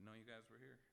know you guys were here.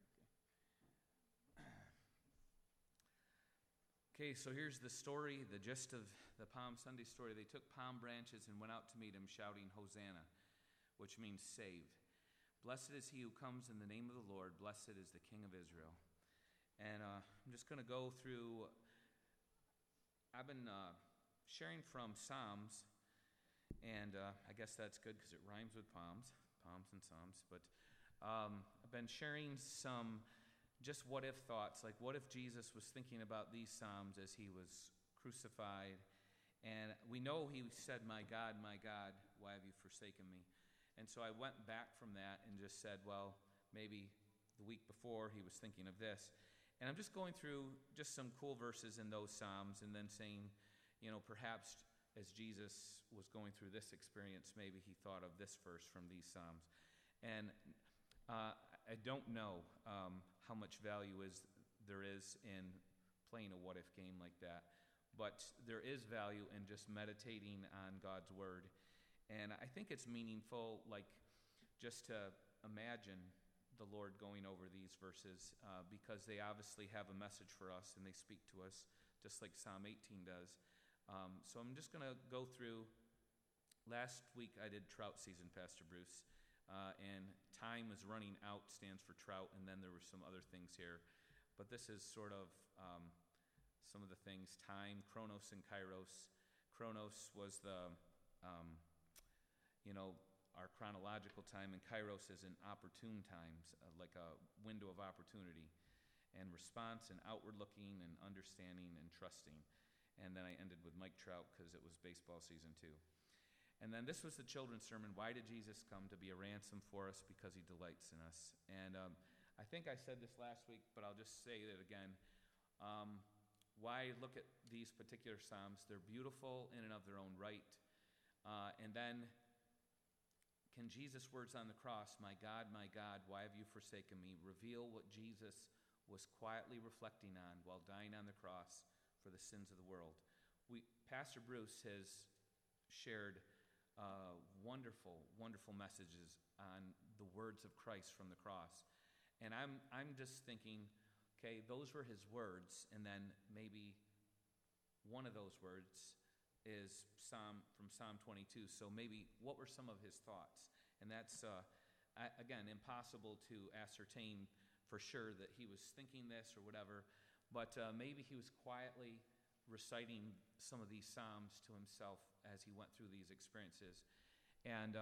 Okay, so here's the story, the gist of the Palm Sunday story. They took palm branches and went out to meet him, shouting, "Hosanna," which means saved. "Blessed is he who comes in the name of the Lord. Blessed is the King of Israel." And I'm just going to go through. I've been sharing from Psalms, and I guess that's good because it rhymes with palms and Psalms. But I've been sharing some just what-if thoughts, like what if Jesus was thinking about these Psalms as he was crucified? And we know he said, my God, why have you forsaken me?" And so I went back from that and just said, well, maybe the week before he was thinking of this. And I'm just going through just some cool verses in those Psalms and then saying, perhaps as Jesus was going through this experience, maybe he thought of this verse from these Psalms. And I don't know how much value there is in playing a what-if game like that, but there is value in just meditating on God's Word. And I think it's meaningful, like, just to imagine the Lord going over these verses because they obviously have a message for us and they speak to us, just like Psalm 18 does. So I'm just going to go through. Last week I did trout season, Pastor Bruce. And time is running out stands for trout, and then there were some other things here. But this is sort of some of the things: time, chronos, and kairos. Chronos was the, our chronological time, and kairos is an opportune times, like a window of opportunity, and response, and outward looking, and understanding, and trusting. And then I ended with Mike Trout because it was baseball season too. And then this was the children's sermon, "Why did Jesus come? To be a ransom for us, because he delights in us." And I think I said this last week, but I'll just say it again. Why look at these particular Psalms? They're beautiful in and of their own right. And then, can Jesus' words on the cross, my God, why have you forsaken me?" reveal what Jesus was quietly reflecting on while dying on the cross for the sins of the world. Pastor Bruce has shared wonderful messages on the words of Christ from the cross. And I'm just thinking, okay, those were his words, and then maybe one of those words is from Psalm 22. So maybe what were some of his thoughts? And that's, again, impossible to ascertain for sure that he was thinking this or whatever, but maybe he was quietly reciting some of these Psalms to himself as he went through these experiences. And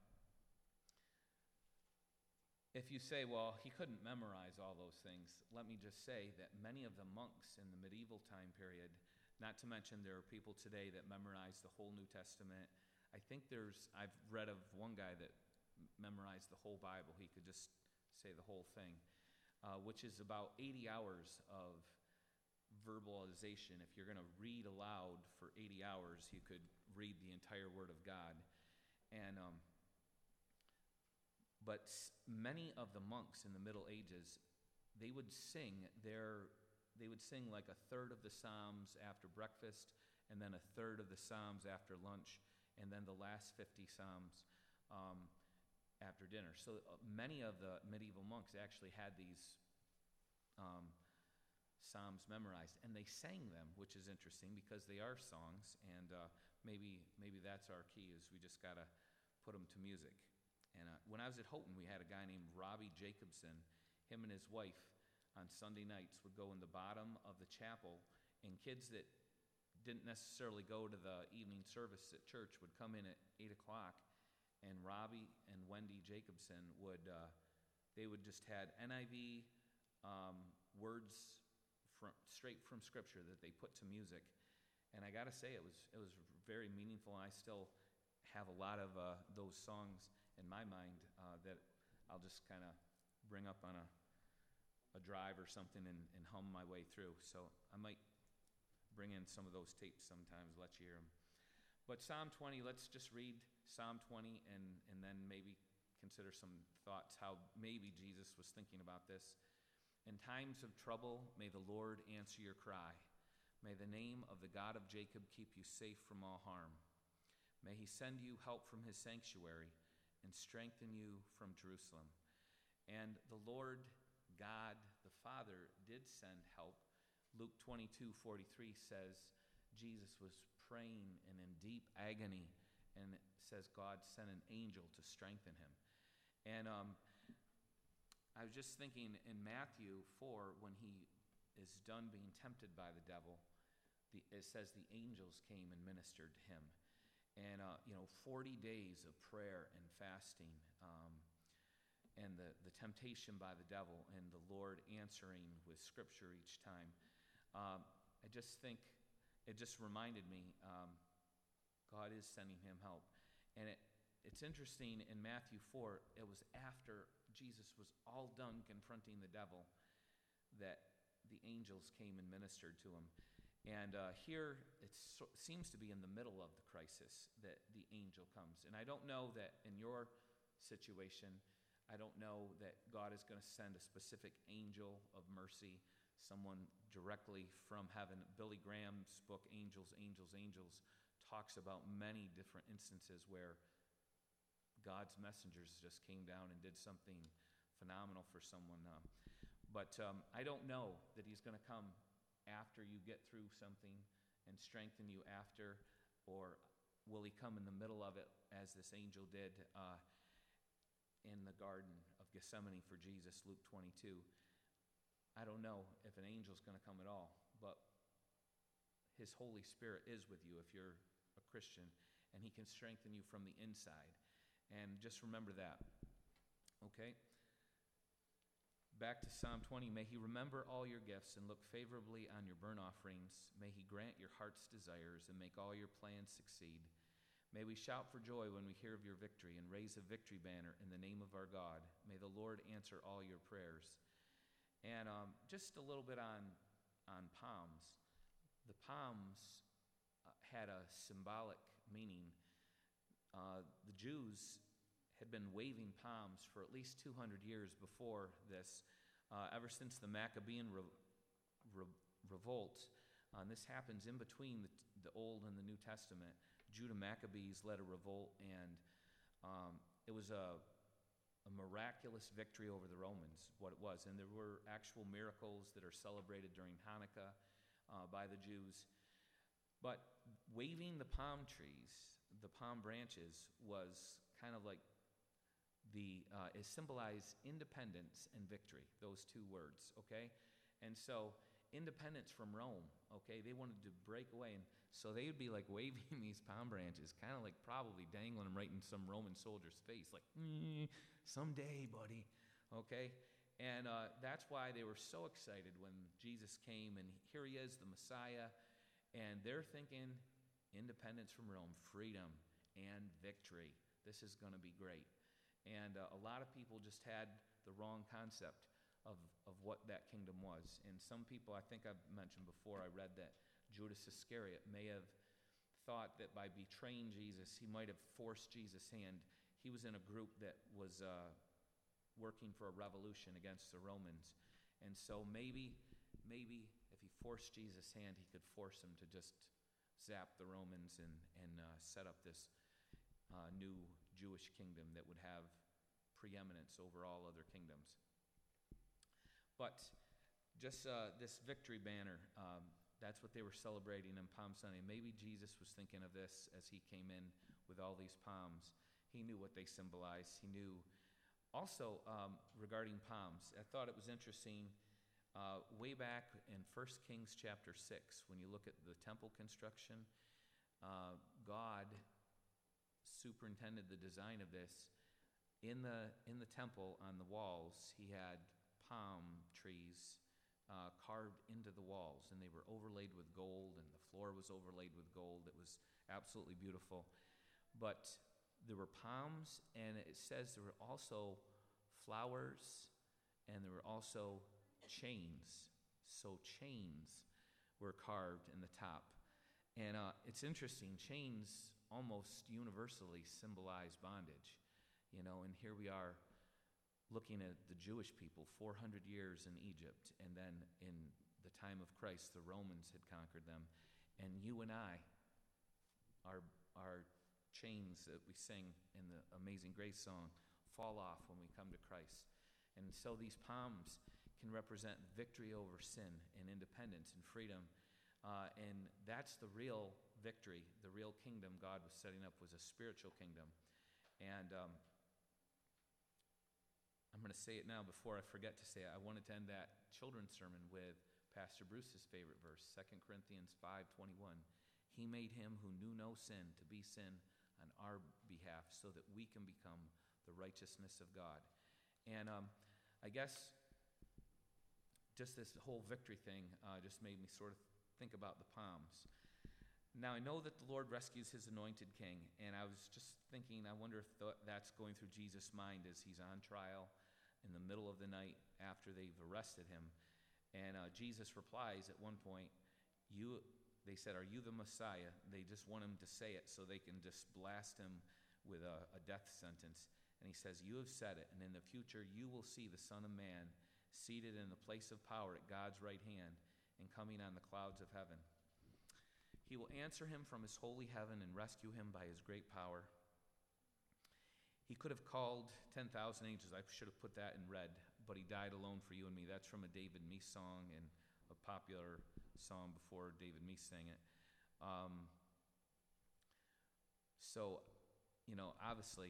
if you say, well, he couldn't memorize all those things, let me just say that many of the monks in the medieval time period, not to mention there are people today that memorize the whole New Testament. I think I've read of one guy that memorized the whole Bible. He could just say the whole thing, which is about 80 hours of verbalization. If you're going to read aloud for 80 hours, you could read the entire Word of God. And but many of the monks in the Middle Ages, they would sing like a third of the Psalms after breakfast, and then a third of the Psalms after lunch, and then the last 50 Psalms after dinner. So many of the medieval monks actually had these Psalms memorized, and they sang them, which is interesting because they are songs, and maybe that's our key, is we just got to put them to music. And when I was at Houghton, we had a guy named Robbie Jacobson. Him and his wife on Sunday nights would go in the bottom of the chapel, and kids that didn't necessarily go to the evening service at church would come in at 8 o'clock, and Robbie and Wendy Jacobson they would just had NIV words straight from Scripture that they put to music. And I got to say, it was very meaningful, and I still have a lot of those songs in my mind that I'll just kind of bring up on a drive or something and hum my way through. So I might bring in some of those tapes sometimes, let you hear them. But Psalm 20, let's just read Psalm 20 and then maybe consider some thoughts how maybe Jesus was thinking about this. "In times of trouble, may the Lord answer your cry. May the name of the God of Jacob keep you safe from all harm. May he send you help from his sanctuary and strengthen you from Jerusalem. And the Lord God, the Father, did send help. Luke 22:43 says Jesus was praying and in deep agony, and it says God sent an angel to strengthen him. And I was just thinking in Matthew 4, when he is done being tempted by the devil, it says the angels came and ministered to him. And, 40 days of prayer and fasting, and the temptation by the devil, and the Lord answering with Scripture each time. I just think, it just reminded me, God is sending him help. And it's interesting, in Matthew 4, it was after Jesus was all done confronting the devil that the angels came and ministered to him. And here, it seems to be in the middle of the crisis that the angel comes. And I don't know that in your situation, I don't know that God is going to send a specific angel of mercy, someone directly from heaven. Billy Graham's book, Angels, Angels, Angels, talks about many different instances where God's messengers just came down and did something phenomenal for someone. But I don't know that he's going to come after you get through something and strengthen you after, or will he come in the middle of it as this angel did in the Garden of Gethsemane for Jesus, Luke 22. I don't know if an angel's going to come at all, but his Holy Spirit is with you if you're a Christian, and he can strengthen you from the inside. And just remember that. Okay? Back to Psalm 20. May he remember all your gifts and look favorably on your burnt offerings. May he grant your heart's desires and make all your plans succeed. May we shout for joy when we hear of your victory and raise a victory banner in the name of our God. May the Lord answer all your prayers. And just a little bit on palms. The palms had a symbolic meaning. The Jews had been waving palms for at least 200 years before this, ever since the Maccabean revolt. And this happens in between the Old and the New Testament. Judah Maccabees led a revolt, and it was a miraculous victory over the Romans, what it was. And there were actual miracles that are celebrated during Hanukkah by the Jews. But waving the palm trees, the palm branches, was kind of like it symbolized independence and victory, those two words, okay? And so, independence from Rome, okay? They wanted to break away, and so they would be like waving these palm branches, kind of like probably dangling them right in some Roman soldier's face, like, someday, buddy, okay? And that's why they were so excited when Jesus came, and here he is, the Messiah, and they're thinking independence from Rome, freedom, and victory. This is going to be great. And a lot of people just had the wrong concept of what that kingdom was. And some people, I think I've mentioned before, I read that Judas Iscariot may have thought that by betraying Jesus, he might have forced Jesus' hand. He was in a group that was working for a revolution against the Romans. And so maybe if he forced Jesus' hand, he could force him to just zap the Romans and set up this new Jewish kingdom that would have preeminence over all other kingdoms. But just this victory banner, that's what they were celebrating on Palm Sunday. Maybe Jesus was thinking of this as he came in with all these palms. He knew what they symbolized. He knew also regarding palms. I thought it was interesting. Way back in 1 Kings chapter 6, when you look at the temple construction, God superintended the design of this. In the temple, on the walls, he had palm trees carved into the walls, and they were overlaid with gold, and the floor was overlaid with gold. It was absolutely beautiful. But there were palms, and it says there were also flowers, and there were also chains. So chains were carved in the top. And it's interesting, chains almost universally symbolize bondage. And here we are looking at the Jewish people, 400 years in Egypt, and then in the time of Christ, the Romans had conquered them. And you and I, our chains that we sing in the Amazing Grace song, fall off when we come to Christ. And so these palms can represent victory over sin and independence and freedom. And that's the real victory. The real kingdom God was setting up was a spiritual kingdom. And I'm going to say it now before I forget to say it. I wanted to end that children's sermon with Pastor Bruce's favorite verse, 2 Corinthians 5:21. He made him who knew no sin to be sin on our behalf so that we can become the righteousness of God. And I guess just this whole victory thing just made me sort of think about the palms. Now, I know that the Lord rescues his anointed king, and I was just thinking, I wonder if that's going through Jesus' mind as he's on trial in the middle of the night after they've arrested him. And Jesus replies at one point, they said, "Are you the Messiah?" They just want him to say it so they can just blast him with a death sentence. And he says, "You have said it, and in the future you will see the Son of Man seated in the place of power at God's right hand and coming on the clouds of heaven. He will answer him from his holy heaven and rescue him by his great power." He could have called 10,000 angels. I should have put that in red. But he died alone for you and me. That's from a David Meese song, and a popular song before David Meese sang it. So, obviously,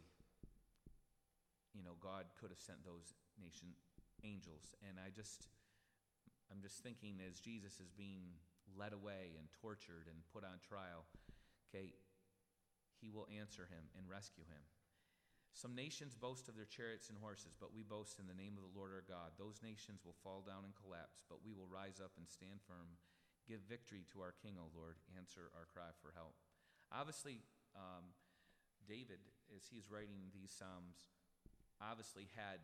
God could have sent those nation angels. And I'm just thinking, as Jesus is being led away and tortured and put on trial, okay, he will answer him and rescue him. Some nations boast of their chariots and horses, but we boast in the name of the Lord our God. Those nations will fall down and collapse, but we will rise up and stand firm. Give victory to our King, O Lord. Answer our cry for help. Obviously, David, as he's writing these Psalms, obviously had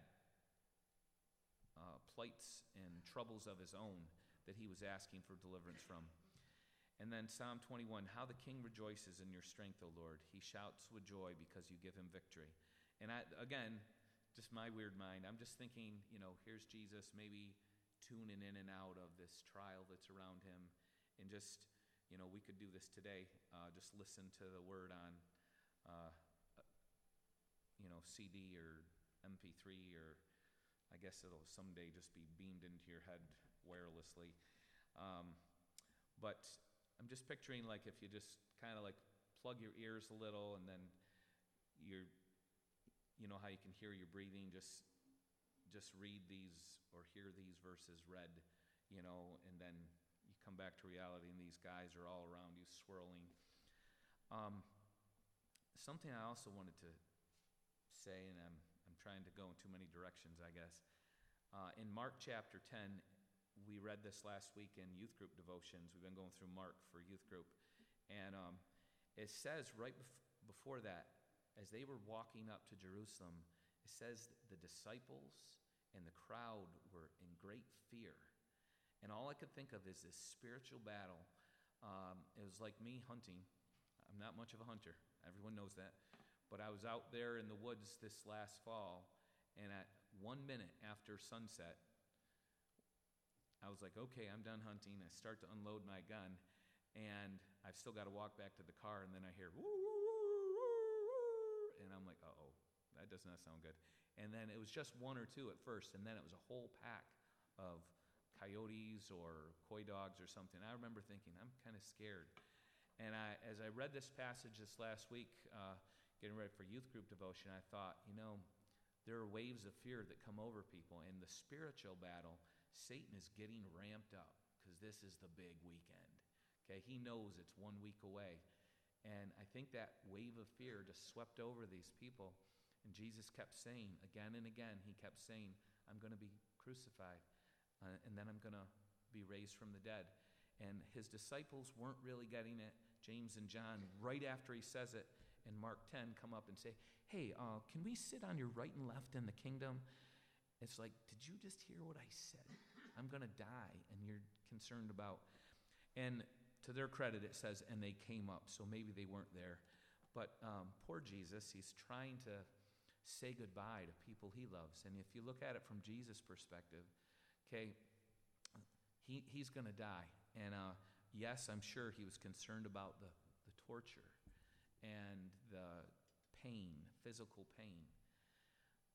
plights and troubles of his own that he was asking for deliverance from. And then Psalm 21, how the king rejoices in your strength, O Lord. He shouts with joy because you give him victory. And again, just my weird mind, I'm just thinking, here's Jesus maybe tuning in and out of this trial that's around him. And just, we could do this today. Just listen to the word on, CD or MP3, or I guess it'll someday just be beamed into your head wirelessly. But I'm just picturing, like, if you just kind of like plug your ears a little, and then how you can hear your breathing, just read these or hear these verses read, and then you come back to reality and these guys are all around you swirling. Something I also wanted to say, and I'm trying to go in too many directions, I guess. In Mark chapter 10, we read this last week in youth group devotions. We've been going through Mark for youth group. And it says right before that, as they were walking up to Jerusalem, it says the disciples and the crowd were in great fear. And all I could think of is this spiritual battle. It was like me hunting. I'm not much of a hunter. Everyone knows that. But I was out there in the woods this last fall, and at 1 minute after sunset, I was like, okay, I'm done hunting. I start to unload my gun, and I've still got to walk back to the car, and then I hear, woo, woo, woo, woo, and I'm like, uh-oh, that does not sound good. And then it was just one or two at first, and then it was a whole pack of coyotes or coy dogs or something. I remember thinking, I'm kind of scared. And as I read this passage this last week, getting ready for youth group devotion, I thought, there are waves of fear that come over people. In the spiritual battle, Satan is getting ramped up because this is the big weekend. Okay, he knows it's 1 week away. And I think that wave of fear just swept over these people. And Jesus kept saying again and again, he kept saying, I'm going to be crucified, and then I'm going to be raised from the dead. And his disciples weren't really getting it. James and John, right after he says it in Mark 10, come up and say, hey, can we sit on your right and left in the kingdom? It's like, did you just hear what I said? I'm going to die, and you're concerned about. And to their credit, it says, and they came up, so maybe they weren't there. But poor Jesus, he's trying to say goodbye to people he loves. And if you look at it from Jesus' perspective, okay, he's going to die. And yes, I'm sure he was concerned about the torture and the pain, physical pain.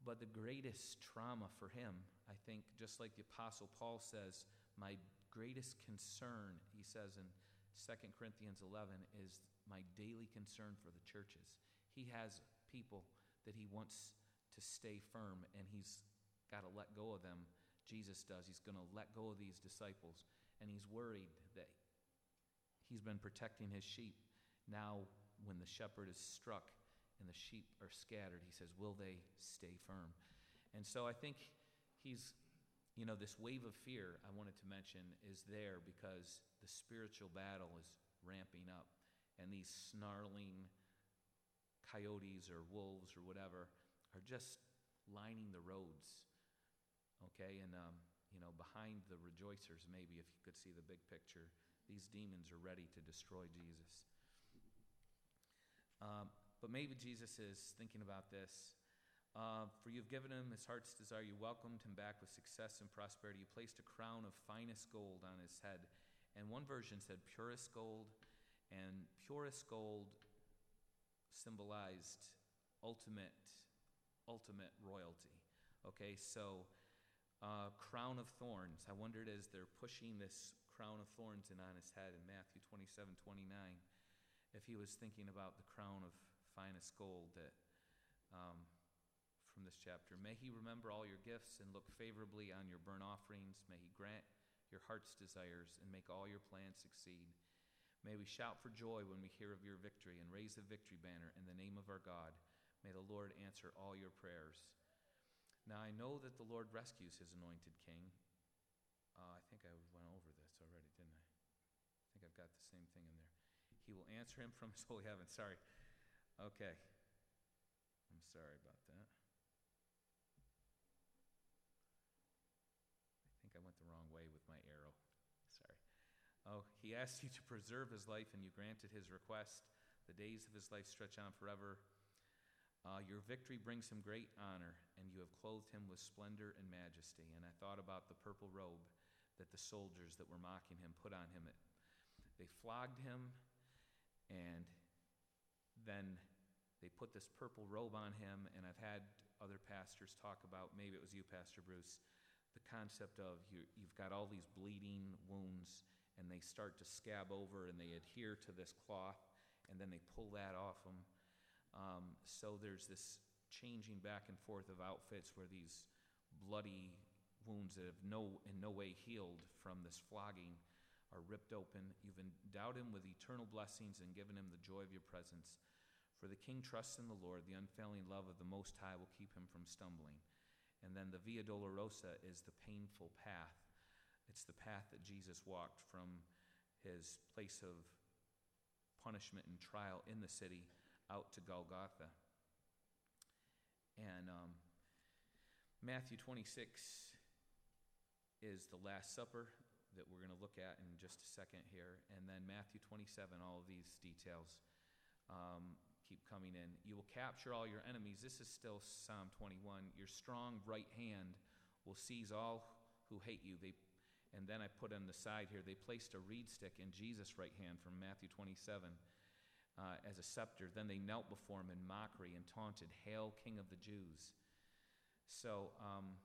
But the greatest trauma for him, I think, just like the Apostle Paul says, my greatest concern, he says in 2 Corinthians 11, is my daily concern for the churches. He has people that he wants to stay firm, and he's got to let go of them. Jesus does. He's going to let go of these disciples, and he's worried that he's been protecting his sheep. Now, when the shepherd is struck and the sheep are scattered, he says, will they stay firm? And so I think he's, this wave of fear I wanted to mention is there because the spiritual battle is ramping up, and these snarling coyotes or wolves or whatever are just lining the roads, okay? And, behind the rejoicers, maybe, if you could see the big picture, these demons are ready to destroy Jesus. But maybe Jesus is thinking about this. For you've given him his heart's desire. You welcomed him back with success and prosperity. You placed a crown of finest gold on his head. And one version said purest gold. And purest gold symbolized ultimate royalty. Okay, so crown of thorns. I wondered as they're pushing this crown of thorns in on his head in Matthew 27:29, if he was thinking about the crown of finest gold that from this chapter. May he remember all your gifts and look favorably on your burnt offerings. May he grant your heart's desires and make all your plans succeed. May we shout for joy when we hear of your victory and raise the victory banner in the name of our God. May the Lord answer all your prayers. Now I know that the Lord rescues his anointed king. I think I went over this already, didn't I? I think I've got the same thing in there. He will answer him from his holy heaven. Sorry. Okay. I'm sorry about that. I think I went the wrong way with my arrow. Sorry. Oh, he asked you to preserve his life, and you granted his request. The days of his life stretch on forever. Your victory brings him great honor, and you have clothed him with splendor and majesty. And I thought about the purple robe that the soldiers that were mocking him put on him. They flogged him, and then they put this purple robe on him. And I've had other pastors talk about, maybe it was you, Pastor Bruce, the concept of you've got all these bleeding wounds, and they start to scab over, and they adhere to this cloth, and then they pull that off them. So there's this changing back and forth of outfits where these bloody wounds that have in no way healed from this flogging are ripped open. You've endowed him with eternal blessings and given him the joy of your presence. For the king trusts in the Lord. The unfailing love of the Most High will keep him from stumbling. And then the Via Dolorosa is the painful path. It's the path that Jesus walked from his place of punishment and trial in the city out to Golgotha. And Matthew 26 is the Last Supper that we're going to look at in just a second here. And then Matthew 27, all of these details keep coming in. You will capture all your enemies. This is still Psalm 21. Your strong right hand will seize all who hate you. And then I put on the side here, they placed a reed stick in Jesus' right hand from Matthew 27 as a scepter. Then they knelt before him in mockery and taunted, "Hail, King of the Jews." So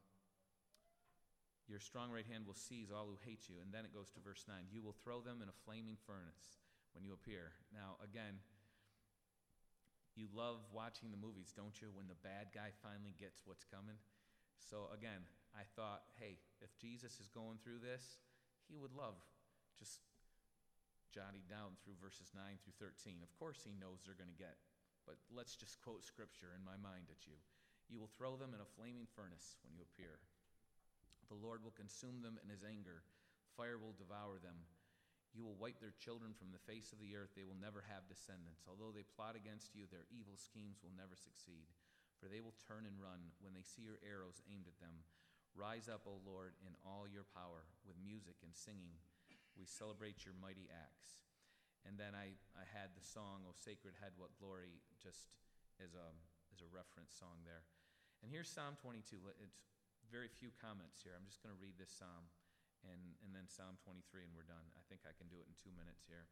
your strong right hand will seize all who hate you. And then it goes to verse 9. You will throw them in a flaming furnace when you appear. Now, again, you love watching the movies, don't you, when the bad guy finally gets what's coming? So again, I thought, hey, if Jesus is going through this, he would love just jotting down through verses 9 through 13. Of course he knows they're going to get, but let's just quote scripture in my mind at you. You will throw them in a flaming furnace when you appear. The Lord will consume them in his anger. Fire will devour them. You will wipe their children from the face of the earth. They will never have descendants. Although they plot against you, their evil schemes will never succeed. For they will turn and run when they see your arrows aimed at them. Rise up, O Lord, in all your power. With music and singing, we celebrate your mighty acts. And then I had the song, O Sacred Head, What Glory, just as a reference song there. And here's Psalm 22. It's very few comments here. I'm just going to read this psalm and then Psalm 23, and we're done. I think I can do it in 2 minutes here.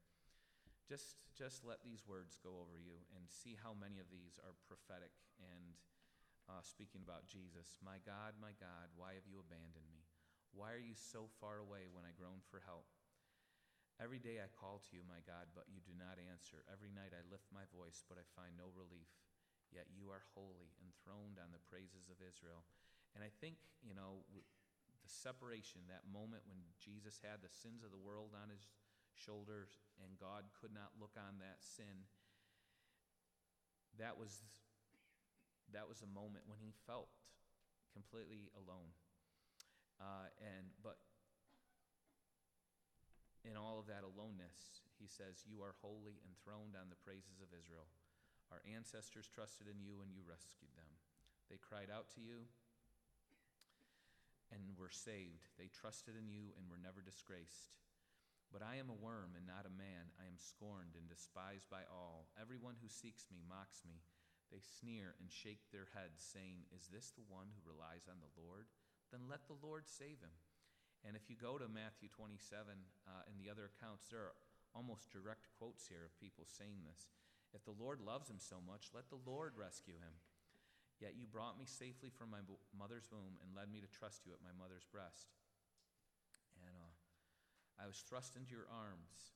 Just let these words go over you and see how many of these are prophetic and speaking about Jesus. My God, why have you abandoned me? Why are you so far away when I groan for help? Every day I call to you, my God, but you do not answer. Every night I lift my voice, but I find no relief. Yet you are holy, enthroned on the praises of Israel. And I think, the separation, that moment when Jesus had the sins of the world on his shoulders and God could not look on that sin, that was a moment when he felt completely alone. But in all of that aloneness, he says, you are holy, enthroned on the praises of Israel. Our ancestors trusted in you and you rescued them. They cried out to you and were saved. They trusted in you and were never disgraced. But I am a worm and not a man. I am scorned and despised by all. Everyone who seeks me mocks me. They sneer and shake their heads, saying, is this the one who relies on the Lord? Then let the Lord save him. And if you go to Matthew 27 and the other accounts, there are almost direct quotes here of people saying this. If the Lord loves him so much, let the Lord rescue him. Yet you brought me safely from my mother's womb and led me to trust you at my mother's breast. And I was thrust into your arms.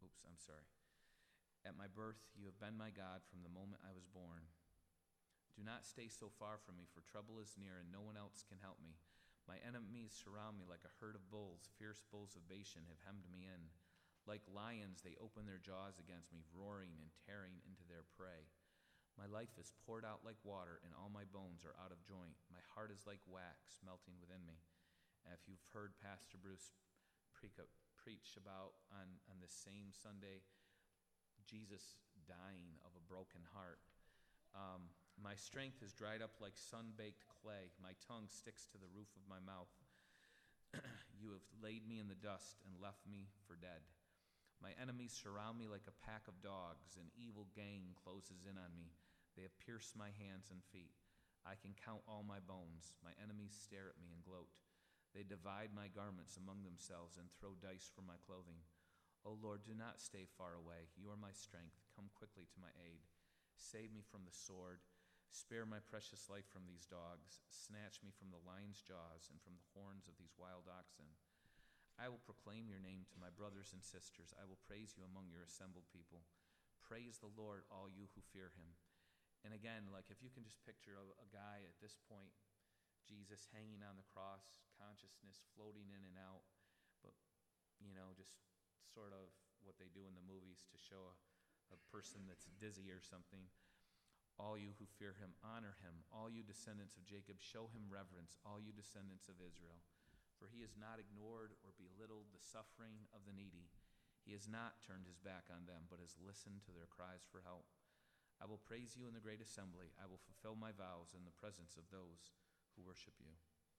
At my birth, you have been my God from the moment I was born. Do not stay so far from me, for trouble is near and no one else can help me. My enemies surround me like a herd of bulls. Fierce bulls of Bashan have hemmed me in. Like lions, they open their jaws against me, roaring and tearing into their prey. My life is poured out like water, and all my bones are out of joint. My heart is like wax melting within me. And if you've heard Pastor Bruce preach about on this same Sunday, Jesus dying of a broken heart. My strength is dried up like sun-baked clay. My tongue sticks to the roof of my mouth. You have laid me in the dust and left me for dead. My enemies surround me like a pack of dogs. An evil gang closes in on me. They have pierced my hands and feet. I can count all my bones. My enemies stare at me and gloat. They divide my garments among themselves and throw dice for my clothing. O Lord, do not stay far away. You are my strength. Come quickly to my aid. Save me from the sword. Spare my precious life from these dogs. Snatch me from the lion's jaws and from the horns of these wild oxen. I will proclaim your name to my brothers and sisters. I will praise you among your assembled people. Praise the Lord, all you who fear him. And again, if you can just picture a guy at this point, Jesus hanging on the cross, consciousness floating in and out, but, just sort of what they do in the movies to show a person that's dizzy or something. All you who fear him, honor him. All you descendants of Jacob, show him reverence. All you descendants of Israel. For he has not ignored or belittled the suffering of the needy. He has not turned his back on them, but has listened to their cries for help. I will praise you in the great assembly. I will fulfill my vows in the presence of those who worship you.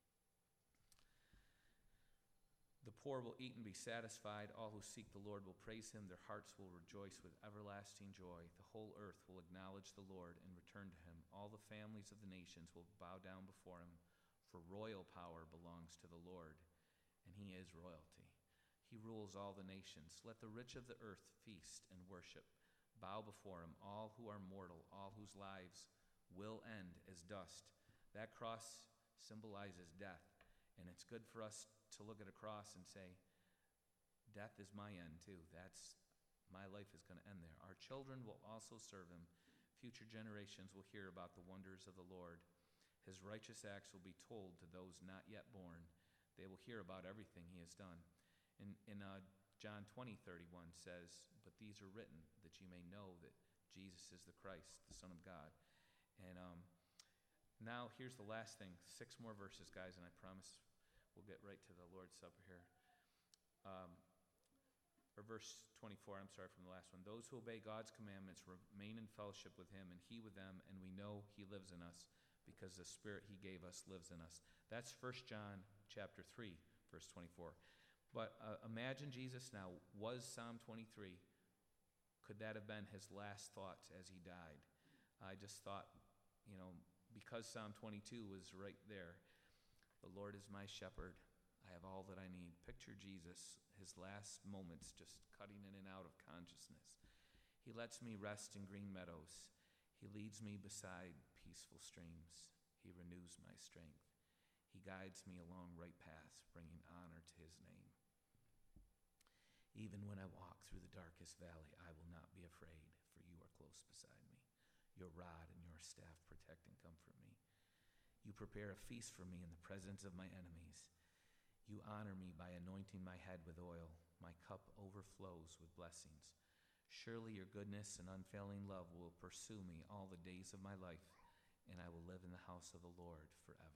The poor will eat and be satisfied. All who seek the Lord will praise him. Their hearts will rejoice with everlasting joy. The whole earth will acknowledge the Lord and return to him. All the families of the nations will bow down before him, for royal power belongs to the Lord, and he is royalty. He rules all the nations. Let the rich of the earth feast and worship. Bow before him, all who are mortal, all whose lives will end as dust. That cross symbolizes death, and it's good for us to look at a cross and say, death is my end too. My life is going to end there. Our children will also serve him. Future generations will hear about the wonders of the Lord. His righteous acts will be told to those not yet born. They will hear about everything he has done. In John 20:31 says, but these are written that you may know that Jesus is the Christ, the Son of God. And now here's the last thing. 6 more verses, guys, and I promise we'll get right to the Lord's Supper here. Or verse 24, from the last one. Those who obey God's commandments remain in fellowship with him, and he with them, and we know he lives in us because the Spirit he gave us lives in us. That's 1 John chapter 3, verse 24. But imagine Jesus now. Was Psalm 23, could that have been his last thoughts as he died? I just thought, because Psalm 22 was right there, the Lord is my shepherd. I have all that I need. Picture Jesus, his last moments just cutting in and out of consciousness. He lets me rest in green meadows. He leads me beside peaceful streams. He renews my strength. He guides me along right paths, bringing honor to his name. Even when I walk through the darkest valley, I will not be afraid, for you are close beside me. Your rod and your staff protect and comfort me. You prepare a feast for me in the presence of my enemies. You honor me by anointing my head with oil. My cup overflows with blessings. Surely your goodness and unfailing love will pursue me all the days of my life, and I will live in the house of the Lord forever.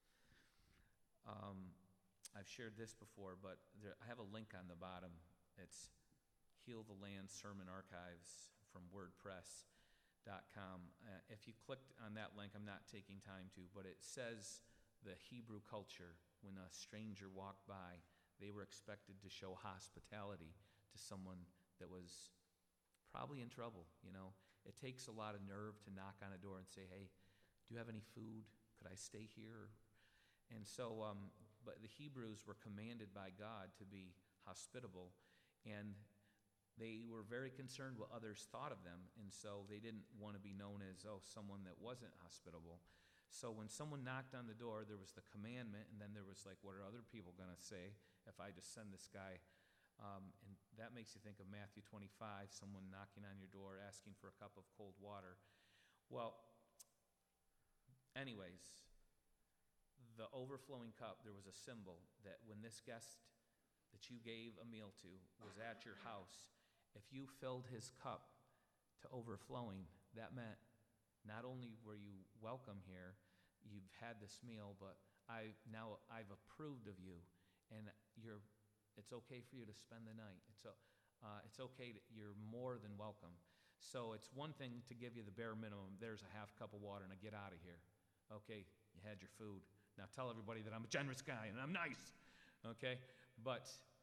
I've shared this before, but I have a link on the bottom. It's Heal the Land Sermon Archives from WordPress.com. If you clicked on that link, I'm not taking time to, but it says the Hebrew culture, when a stranger walked by, they were expected to show hospitality to someone that was probably in trouble. It takes a lot of nerve to knock on a door and say, hey, do you have any food? Could I stay here? And so, but the Hebrews were commanded by God to be hospitable, and they were very concerned what others thought of them, and so they didn't want to be known as, someone that wasn't hospitable. So when someone knocked on the door, there was the commandment, and then there was like, what are other people going to say if I just send this guy? And that makes you think of Matthew 25, someone knocking on your door asking for a cup of cold water. Well, anyways, the overflowing cup, there was a symbol that when this guest that you gave a meal to was at your house, if you filled his cup to overflowing, that meant not only were you welcome here, you've had this meal, but I've approved of you, and it's okay for you to spend the night. It's okay you're more than welcome. So it's one thing to give you the bare minimum. There's a half cup of water, and get out of here. Okay, you had your food. Now tell everybody that I'm a generous guy and I'm nice, okay? But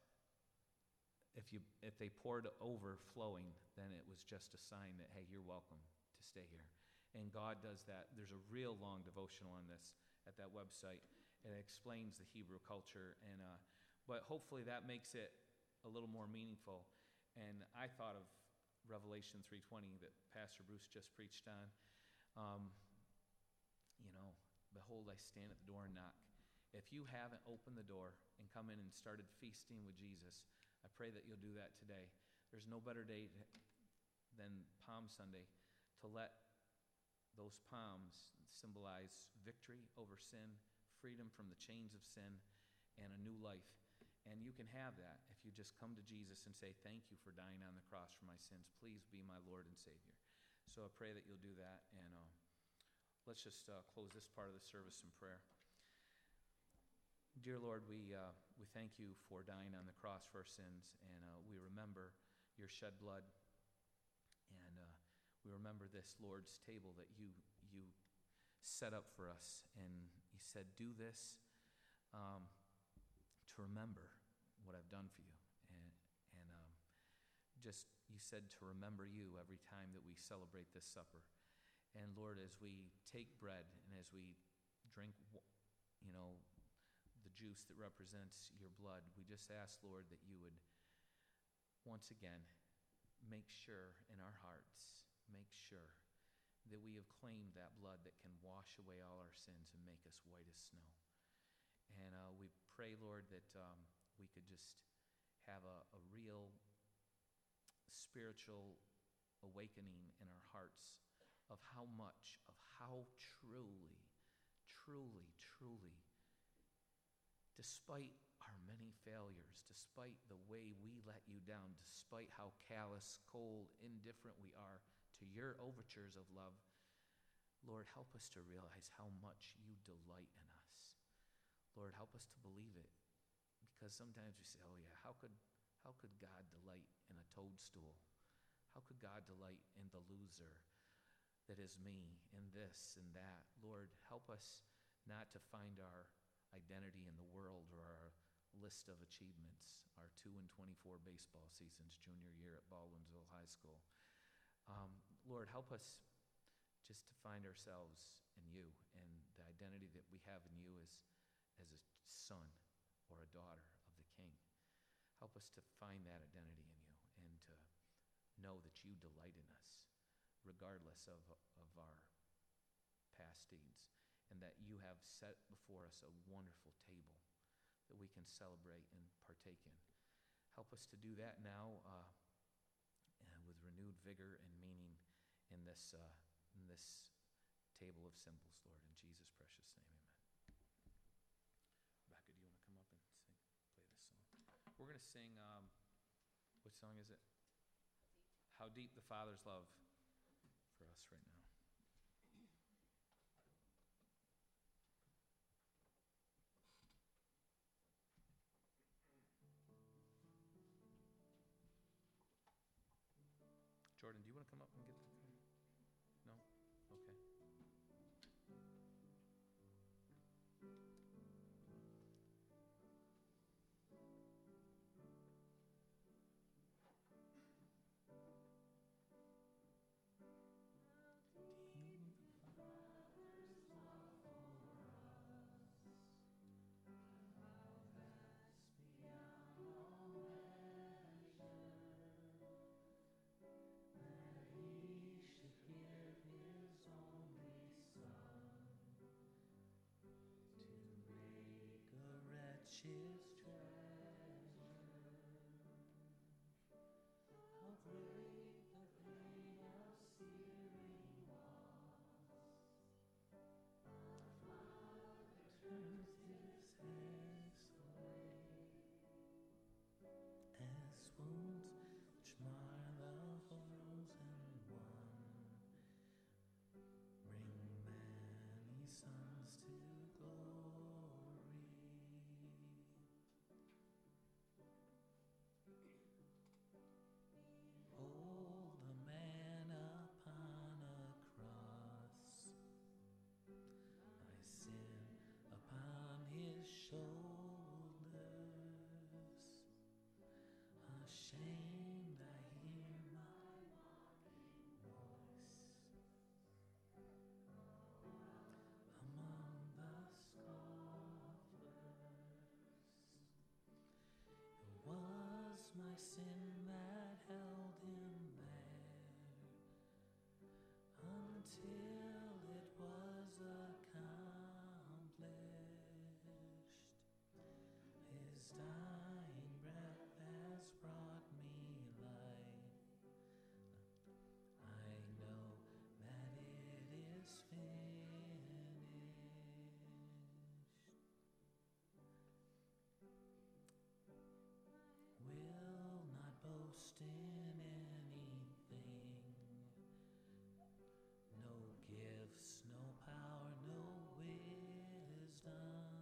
if they poured overflowing, then it was just a sign that, hey, you're welcome to stay here. And God does that. There's a real long devotional on this at that website. It explains the Hebrew culture, but hopefully that makes it a little more meaningful. And I thought of Revelation 3:20 that Pastor Bruce just preached on. Behold, I stand at the door and knock. If you haven't opened the door and come in and started feasting with Jesus, I pray that you'll do that today. There's no better day than Palm Sunday to let those palms symbolize victory over sin, freedom from the chains of sin, and a new life. And you can have that if you just come to Jesus and say, thank you for dying on the cross for my sins. Please be my Lord and Savior. So I pray that you'll do that, and let's just close this part of the service in prayer. Dear Lord, we thank you for dying on the cross for our sins, and we remember your shed blood, and we remember this Lord's table that you set up for us, and you said, do this to remember what I've done for you, and just you said to remember you every time that we celebrate this supper. And Lord, as we take bread and as we drink, the juice that represents your blood, we just ask, Lord, that you would once again make sure in our hearts, make sure that we have claimed that blood that can wash away all our sins and make us white as snow. And we pray, Lord, that we could just have a real spiritual awakening in our hearts of how truly, despite our many failures, despite the way we let you down, despite how callous, cold, indifferent we are to your overtures of love, Lord, help us to realize how much you delight in us. Lord, help us to believe it, because sometimes we say, oh yeah, how could God delight in a toadstool? How could God delight in the loser that is me, in this and that? Lord, help us not to find our identity in the world or our list of achievements, our 2-24 baseball seasons, junior year at Baldwinsville High School. Lord, help us just to find ourselves in you, and the identity that we have in you as a son or a daughter of the King. Help us to find that identity in you and to know that you delight in us, regardless of our past deeds. and that you have set before us a wonderful table that we can celebrate and partake in. Help us to do that now with renewed vigor and meaning in this table of symbols, Lord. In Jesus' precious name, amen. Rebecca, do you want to come up and play this song? We're going to sing, what song is it? How Deep the Father's Love for us right now. Jordan, do you want to come up and get that? No? Okay. His treasure, how great the pain of searing was. Our Father turns his face away, as wounds which mar the frozen one bring many sons to glory. Behold the man upon a cross, my sin upon his shoulders. Ashamed I hear my mocking voice among the scoffers. It was my sin that held him there until it was accomplished. His dying breath has brought me life. I know that it is finished. Will not boast in anything, no gifts, no power, no wisdom,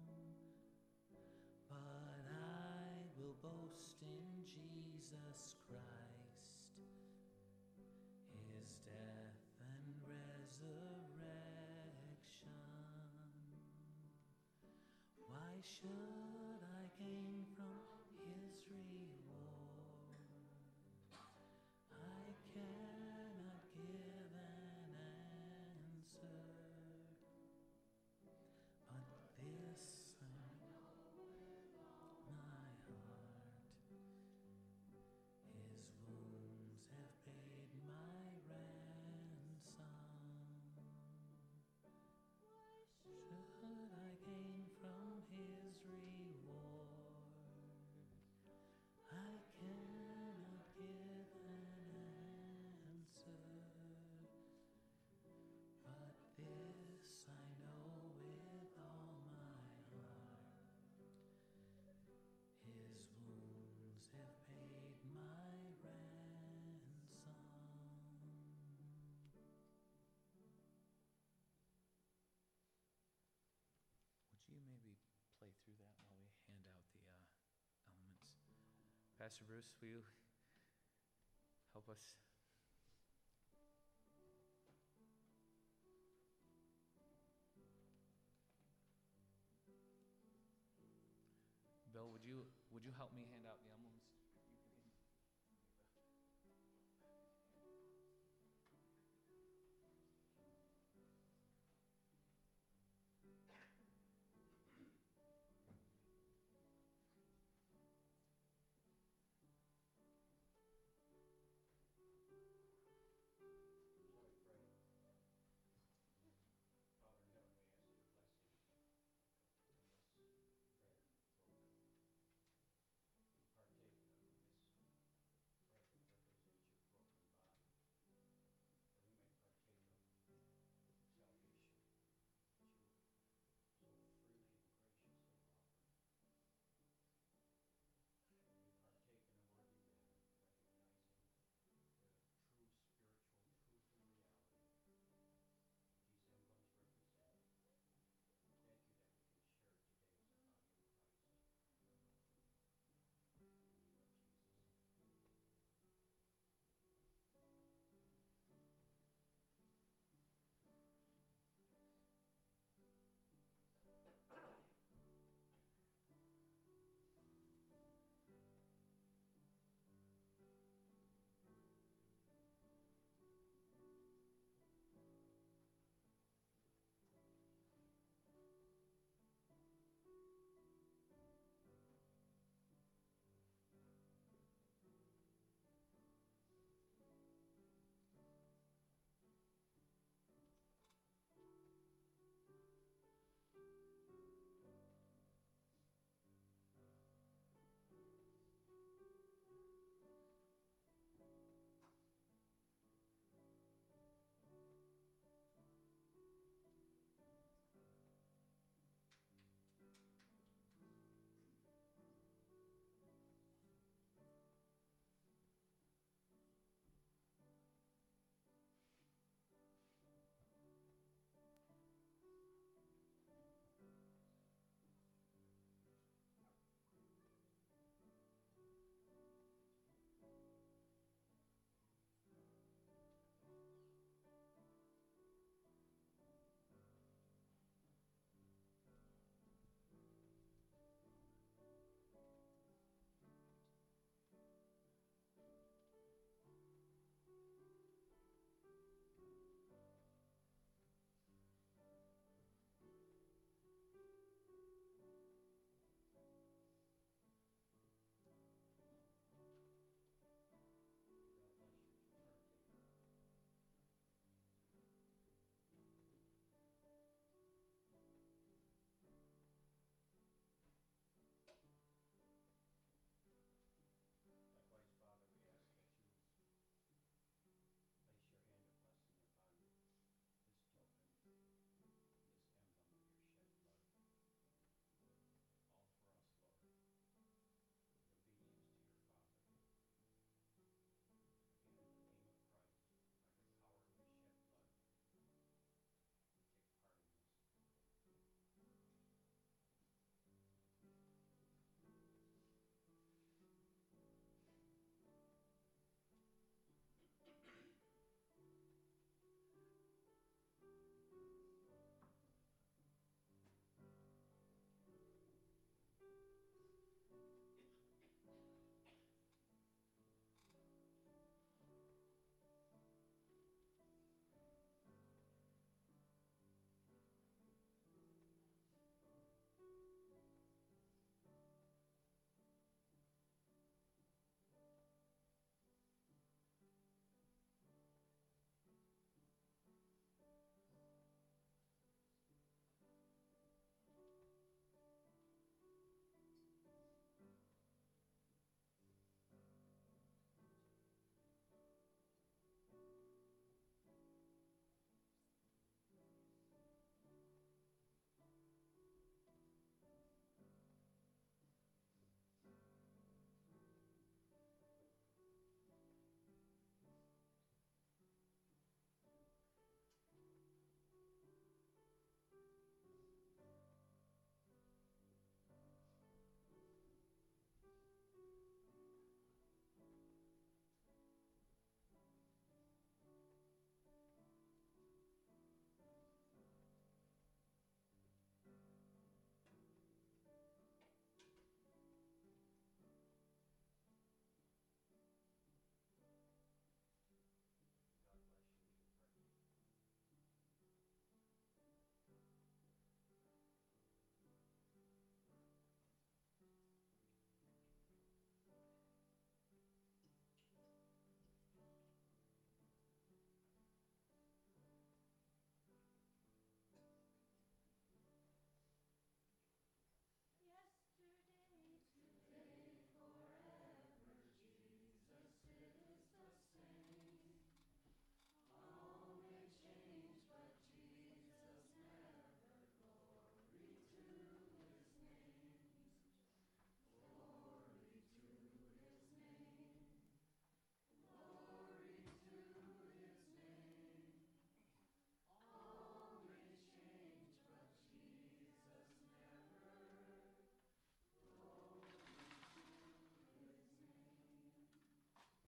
but I will boast in Jesus Christ, his death and resurrection. Why should I gain from his reward? I cannot give an answer, but this I know with all my heart. His wounds have paid my ransom. Should I gain from his reward? I cannot give an answer, but this I know with all my heart. His wounds have paid my ransom. Would you maybe play through that while we hand out the elements? Pastor Bruce, will you help us? Bill, would you help me hand out the emblems?